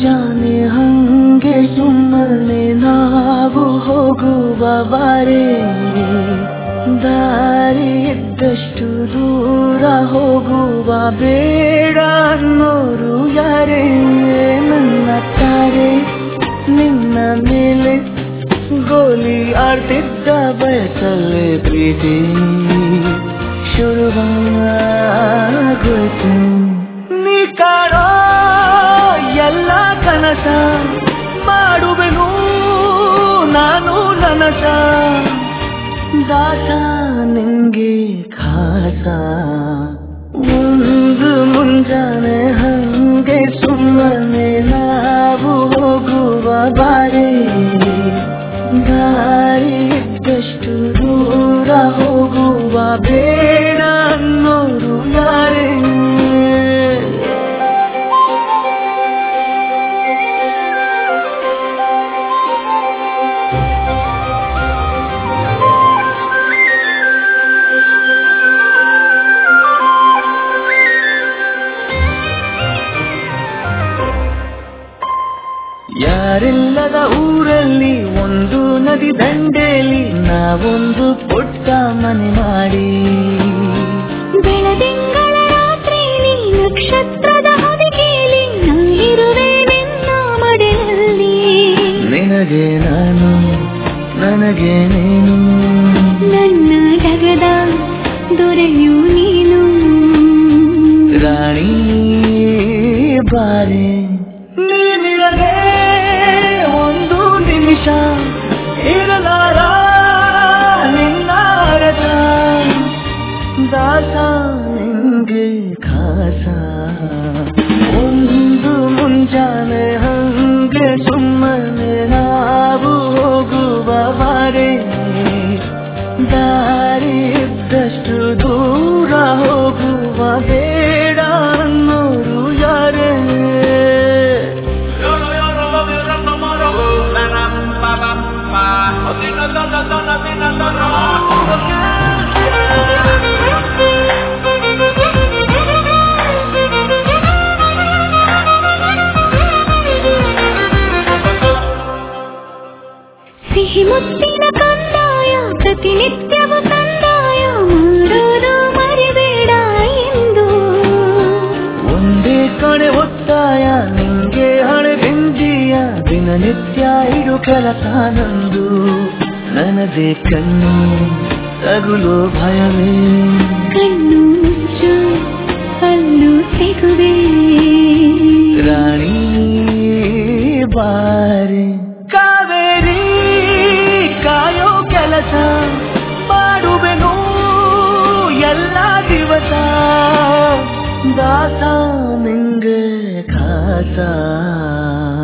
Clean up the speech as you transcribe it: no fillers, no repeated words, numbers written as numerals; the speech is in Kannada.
ಮುಂಜಾನೆ ಹಂಗೆ ಸುಮ್ಮನೆ ನಾವು ಹೋಗುವ ಬಾರೆ, ದಾರಿ ಇದ್ದಷ್ಟು ದೂರ ಹೋಗುವ ಬೇಡ ಅನ್ನೋರು ಯಾರೇ. ನನ್ನ ತಾರೆ ನಿನ್ನ ಮೇಲೆ ಗೋಲಿ ಆಡ್ತಿದ್ದ ಬಯಸಲ್ಲೇ ಪ್ರೀತಿ ಶುರುವಾಗೋಯ್ತು. ನೀ ಕಾಣೋ ಎಲ್ಲ ಕನಸ ಮಾಡುವೆನು ನಾನು ನನಸ, ದಾಸ ನಿಂಗೆ ಖಾಸ. ಒಂದು ಮುಂಜಾನೆ ಹಂಗೆ ಸುಮ್ಮನೆ ನಾವು ಹೋಗುವ ಬಾರೆ, ದಾರಿ ಇದ್ದಷ್ಟು ದೂರ ಹೋಗುವ ಬೇಡ ಅನ್ನೋರು ಯಾರೇ. ಯಾರಿಲ್ಲದ ಊರಲ್ಲಿ ಒಂದು ನದಿ ದಂಡೆಯಲ್ಲಿ ನಾವೊಂದು ಪುಟ್ಟ ಮನೆ ಮಾಡಿ, ಬೆಳದಿಂಗಳ ರಾತ್ರಿಯಲ್ಲಿ ನಕ್ಷತ್ರದ ಹೊದಿಕೆಯಲ್ಲಿ ನಾನಿರುವೆ ನಿನ್ನ ಮಡಿಲಲ್ಲಿ. ನಿನಗೆ ನಾನು ನನಗೆ ನೀನು, ನನ್ನ ಜಗದ ದೊರೆಯು ನೀನು. ರಾಣಿ ಬಾರೆ ನೀನಿರದೆ ಒಂದು ನಿಮಿಷ ಇರಲಾರ ನಿನ್ನ ರಥ, ದಾಸ ನಿಂಗೆ ಖಾಸ. ಒಂದು ಮುಂಜಾನೆ ಹಂಗೆ ಸುಮ್ಮನೆ ನಾವು ಹೋಗುವ ಬಾರೆ, ದಾರಿ ಇದ್ದಷ್ಟು ದೂರ ಹೋಗುವ ಬೇಡ ಅನ್ನೋರು ಯಾರೇ. ಸಿಹಿ ಮುತ್ತಿನ ಕಂದಾಯ ಪ್ರತಿನಿತ್ಯವ ಕಂದಾಯ ಮಾಡೋದು ಮರಿಬೇಡ ಎಂದು. ಒಂದೇ ಕಡೆ ಒತ್ತಾಯ ನಿಂಗೆ ಹಣೆ ಬೆಂಜಿಯ ದಿನನಿತ್ಯ ಇಡು ಕೆಲಸ ನಂದು. ನನದೇ ಕಣ್ಣು ತಗುಲೋ ಭಯವೇ, ಕಣ್ಣು ಮುಚ್ಚು ಅಲ್ಲೂ ಸಿಗುವೆ. ರಾಣಿ ಬಾರೆ ಕಾವೇರಿ ಕಾಯೋ ಕೆಲಸ ಮಾಡುವೆನು ಎಲ್ಲ ದಿವಸ, ದಾಸ ನಿಂಗೆ ಖಾಸ.